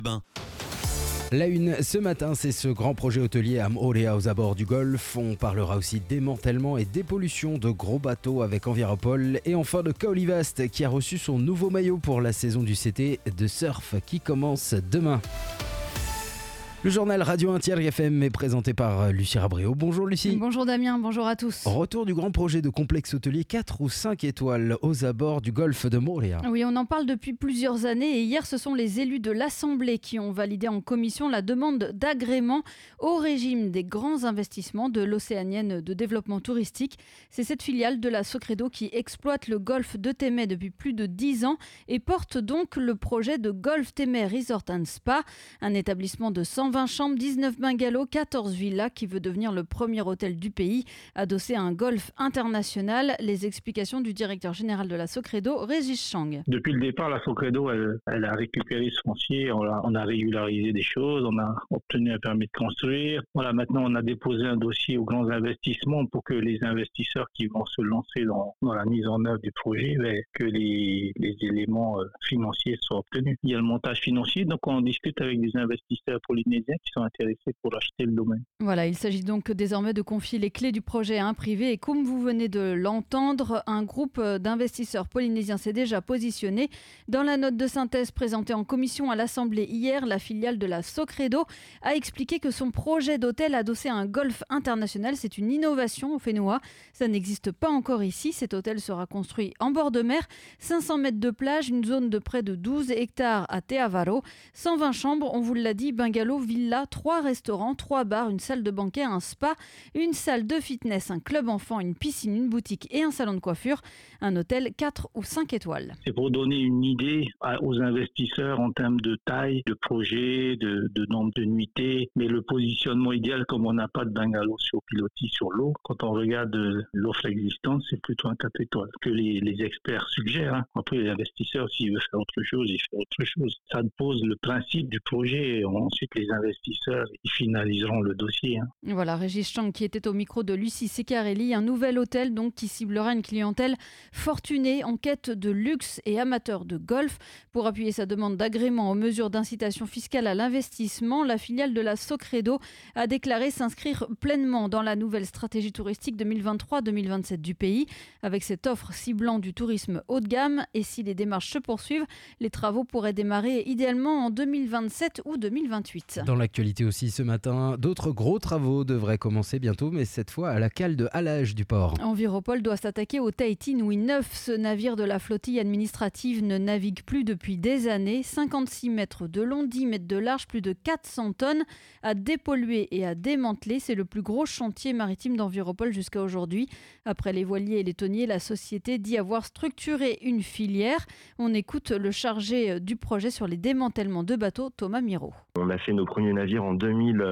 Ben. La une ce matin, c'est ce grand projet hôtelier à Moorea aux abords du Golfe. On parlera aussi démantèlement et dépollution de gros bateaux avec Enviropol. Et enfin de Kaolivast qui a reçu son nouveau maillot pour la saison du CT de surf qui commence demain. Le journal Radio 1 FM est présenté par Lucie Rabréau. Bonjour Lucie. Bonjour Damien, bonjour à tous. Retour du grand projet de complexe hôtelier 4 ou 5 étoiles aux abords du golfe de Moorea. Oui, on en parle depuis plusieurs années et hier ce sont les élus de l'Assemblée qui ont validé en commission la demande d'agrément au régime des grands investissements de l'Océanienne de développement touristique. C'est cette filiale de la Socredo qui exploite le golfe de Témé depuis plus de 10 ans et porte donc le projet de Golf Témé Resort and Spa, un établissement de 120 chambres, 19 bungalows, 14 villas qui veut devenir le premier hôtel du pays, adossé à un golf international. Les explications du directeur général de la Socredo, Régis Chang. Depuis le départ, la Socredo, elle a récupéré ce foncier, on a régularisé des choses, on a obtenu un permis de construire. Voilà, maintenant on a déposé un dossier aux grands investissements pour que les investisseurs qui vont se lancer dans la mise en œuvre du projet, que les éléments financiers soient obtenus. Il y a le montage financier, donc on discute avec des investisseurs polynésiens qui sont intéressés pour acheter le domaine. Voilà, il s'agit donc désormais de confier les clés du projet à un privé et comme vous venez de l'entendre, un groupe d'investisseurs polynésiens s'est déjà positionné. Dans la note de synthèse présentée en commission à l'Assemblée hier, la filiale de la Socredo a expliqué que son projet d'hôtel adossé à un golf international, c'est une innovation au Whenua. Ça n'existe pas encore ici. Cet hôtel sera construit en bord de mer, 500 mètres de plage, une zone de près de 12 hectares à Te Avaro, 120 chambres, on vous l'a dit, bungalow, villa, 3 restaurants, 3 bars, une salle de banquet, un spa, une salle de fitness, un club enfant, une piscine, une boutique et un salon de coiffure. Un hôtel 4 ou 5 étoiles. C'est pour donner une idée aux investisseurs en termes de taille, de projet, de nombre de nuitées. Mais le positionnement idéal, comme on n'a pas de bungalow sur pilotis sur l'eau, quand on regarde l'offre existante, c'est plutôt un 4 étoiles que les experts suggèrent. Hein. Après, l'investisseur, s'il veut faire autre chose, il fait autre chose. Ça pose le principe du projet et ensuite les investisseurs ils finaliseront le dossier. Hein. Voilà, Régis Chang qui était au micro de Lucie Secarelli, un nouvel hôtel donc qui ciblera une clientèle fortunée en quête de luxe et amateur de golf. Pour appuyer sa demande d'agrément aux mesures d'incitation fiscale à l'investissement, la filiale de la Socredo a déclaré s'inscrire pleinement dans la nouvelle stratégie touristique 2023-2027 du pays, avec cette offre ciblant du tourisme haut de gamme. Et si les démarches se poursuivent, les travaux pourraient démarrer idéalement en 2027 ou 2028. Dans l'actualité aussi ce matin, d'autres gros travaux devraient commencer bientôt, mais cette fois à la cale de halage du port. Enviropol doit s'attaquer au Tahiti Nui 9. Ce navire de la flottille administrative ne navigue plus depuis des années. 56 mètres de long, 10 mètres de large, plus de 400 tonnes à dépolluer et à démanteler. C'est le plus gros chantier maritime d'Enviropol jusqu'à aujourd'hui. Après les voiliers et les tonniers, la société dit avoir structuré une filière. On écoute le chargé du projet sur les démantèlements de bateaux, Thomas Miro. On a fait nos premiers navires en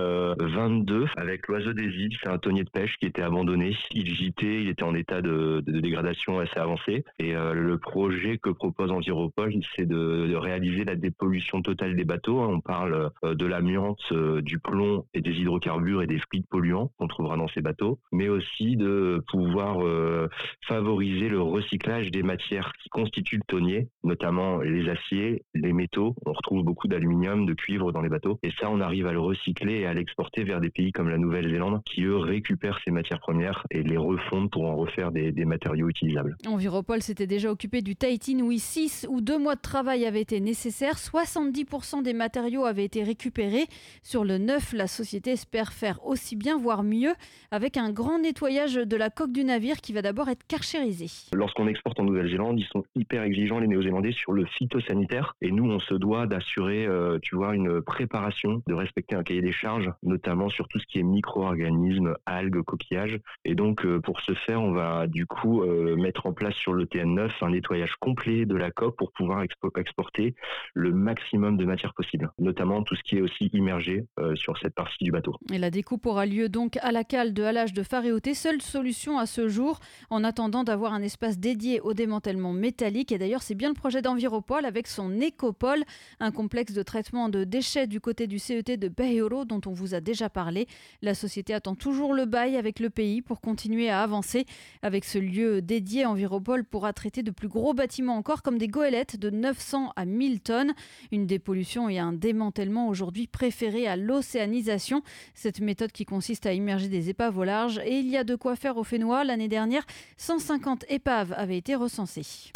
2022 avec l'Oiseau des îles. C'est un tonnier de pêche qui était abandonné. Il gitait, il était en état de dégradation assez avancé. Et le projet que propose Enviropol, c'est de réaliser la dépollution totale des bateaux. On parle de l'amiante, du plomb et des hydrocarbures et des fluides polluants qu'on trouvera dans ces bateaux, mais aussi de pouvoir favoriser le recyclage des matières qui constituent le tonnier, notamment les aciers, les métaux. On retrouve beaucoup d'aluminium, de cuivre dans les bateaux. Et ça, on arrive à le recycler et à l'exporter vers des pays comme la Nouvelle-Zélande qui, eux, récupèrent ces matières premières et les refondent pour en refaire des matériaux utilisables. Enviropol s'était déjà occupé du Tahiti Nui 6 où 2 mois de travail avaient été nécessaires. 70% des matériaux avaient été récupérés. Sur le 9, la société espère faire aussi bien, voire mieux, avec un grand nettoyage de la coque du navire qui va d'abord être karchérisé. Lorsqu'on exporte en Nouvelle-Zélande, ils sont hyper exigeants, les Néo-Zélandais, sur le phytosanitaire. Et nous, on se doit d'assurer, une préparation, de respecter un cahier des charges, notamment sur tout ce qui est micro-organismes, algues, coquillages. Et donc, pour ce faire, on va du coup mettre en place sur le TN9 un nettoyage complet de la coque pour pouvoir exporter le maximum de matière possible, notamment tout ce qui est aussi immergé sur cette partie du bateau. Et la découpe aura lieu donc à la cale de halage de Faréoté, seule solution à ce jour, en attendant d'avoir un espace dédié au démantèlement métallique. Et d'ailleurs, c'est bien le projet d'Enviropol avec son Écopole, un complexe de traitement de déchets du côté du CET de Beheiro dont on vous a déjà parlé. La société attend toujours le bail avec le pays pour continuer à avancer. Avec ce lieu dédié, Enviropol pourra traiter de plus gros bâtiments encore comme des goélettes de 900 à 1000 tonnes. Une dépollution et un démantèlement aujourd'hui préférés à l'océanisation. Cette méthode qui consiste à immerger des épaves au large. Et il y a de quoi faire au Fénois. L'année dernière, 150 épaves avaient été recensées.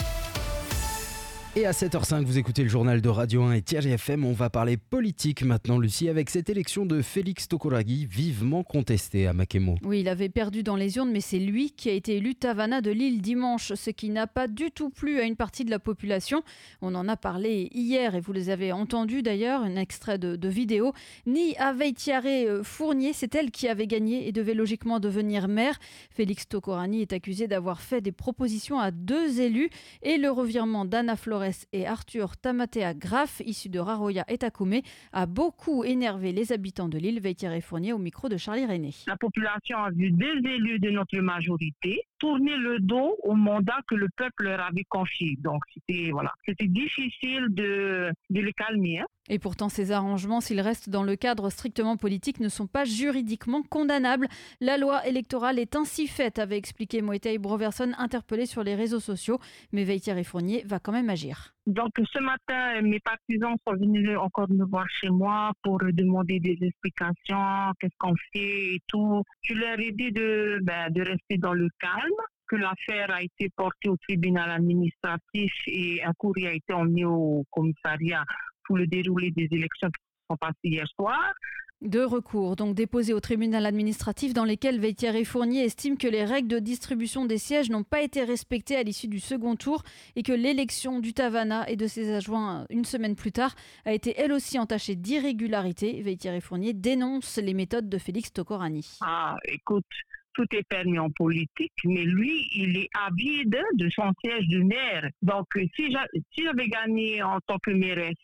Et à 7h05, vous écoutez le journal de Radio 1 et Thierry FM. On va parler politique maintenant, Lucie, avec cette élection de Félix Tokoragi, vivement contestée à Makemo. Oui, il avait perdu dans les urnes, mais c'est lui qui a été élu Tavana de Lille dimanche, ce qui n'a pas du tout plu à une partie de la population. On en a parlé hier et vous les avez entendus d'ailleurs, un extrait de vidéo. Ni à Veitiare Fournier, c'est elle qui avait gagné et devait logiquement devenir maire. Félix Tokorani est accusé d'avoir fait des propositions à 2 élus et le revirement d'Anna Flores et Arthur Tamatea Graf, issus de Raroya et Takoumé, a beaucoup énervé les habitants de l'île. Veitiare Fournier au micro de Charlie René. La population a vu 2 élus de notre majorité tourner le dos au mandat que le peuple leur avait confié. Donc c'était difficile de les calmer. Et pourtant, ces arrangements, s'ils restent dans le cadre strictement politique, ne sont pas juridiquement condamnables. La loi électorale est ainsi faite, avait expliqué Moïtei Broverson, interpellé sur les réseaux sociaux. Mais Veitiare Fournier va quand même agir. Donc ce matin, mes partisans sont venus encore me voir chez moi pour demander des explications, qu'est-ce qu'on fait et tout. Je leur ai dit de rester dans le calme, que l'affaire a été portée au tribunal administratif et un courrier a été emmené au commissariat pour le déroulé des élections qui sont passées hier soir. 2 recours, donc déposés au tribunal administratif dans lesquels Veitiare Fournier estime que les règles de distribution des sièges n'ont pas été respectées à l'issue du second tour et que l'élection du Tavana et de ses adjoints une semaine plus tard a été elle aussi entachée d'irrégularités. Veitiare Fournier dénonce les méthodes de Félix Tokorani. Écoute, tout est permis en politique, mais lui, il est avide de son siège de maire. Donc, si j'avais gagné en tant que mairesse,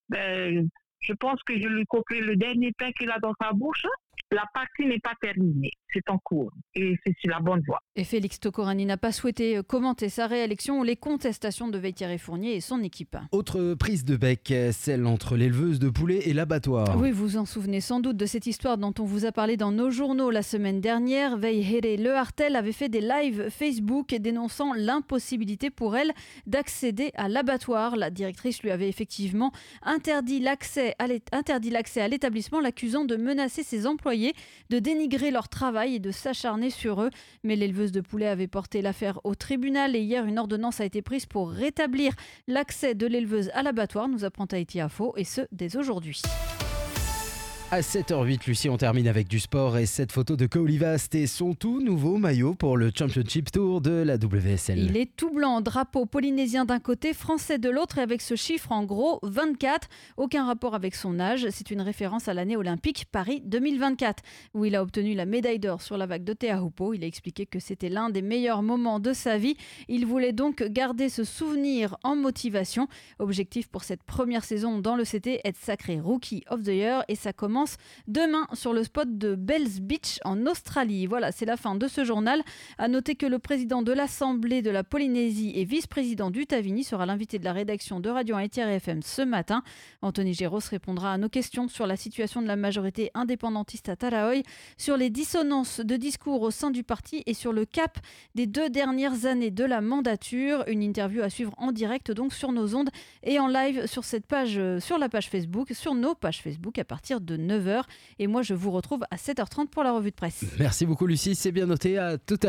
je pense que je lui couperai le dernier pain qu'il a dans sa bouche. La partie n'est pas terminée, c'est en cours et c'est sur la bonne voie. Et Félix Tokorani n'a pas souhaité commenter sa réélection ou les contestations de Veitiare Fournier et son équipe. Autre prise de bec, celle entre l'éleveuse de poulets et l'abattoir. Oui, vous vous en souvenez sans doute de cette histoire dont on vous a parlé dans nos journaux la semaine dernière. Veïhere Lehartel avait fait des lives Facebook dénonçant l'impossibilité pour elle d'accéder à l'abattoir. La directrice lui avait effectivement interdit l'accès à l'établissement, l'accusant de menacer ses employés, de dénigrer leur travail et de s'acharner sur eux. Mais l'éleveuse de poulets avait porté l'affaire au tribunal et hier, une ordonnance a été prise pour rétablir l'accès de l'éleveuse à l'abattoir, nous apprend Tahiti Info, et ce, dès aujourd'hui. À 7h08, Lucie, on termine avec du sport et cette photo de Kaolivast et son tout nouveau maillot pour le Championship Tour de la WSL. Il est tout blanc, drapeau polynésien d'un côté, français de l'autre et avec ce chiffre en gros 24. Aucun rapport avec son âge, c'est une référence à l'année olympique Paris 2024 où il a obtenu la médaille d'or sur la vague de Teahupo. Il a expliqué que c'était l'un des meilleurs moments de sa vie. Il voulait donc garder ce souvenir en motivation. Objectif pour cette première saison dans le CT, être sacré Rookie of the Year et ça commence demain sur le spot de Bells Beach en Australie. Voilà, c'est la fin de ce journal. À noter que le président de l'Assemblée de la Polynésie et vice-président du Tavini sera l'invité de la rédaction de Radio 1 et Thierry FM ce matin. Anthony Géros répondra à nos questions sur la situation de la majorité indépendantiste à Taraoi, sur les dissonances de discours au sein du parti et sur le cap des 2 dernières années de la mandature. Une interview à suivre en direct donc sur nos ondes et en live sur cette page, sur la page Facebook, sur nos pages Facebook à partir de 9h. Et moi, je vous retrouve à 7h30 pour la revue de presse. Merci beaucoup, Lucie. C'est bien noté. À tout à l'heure.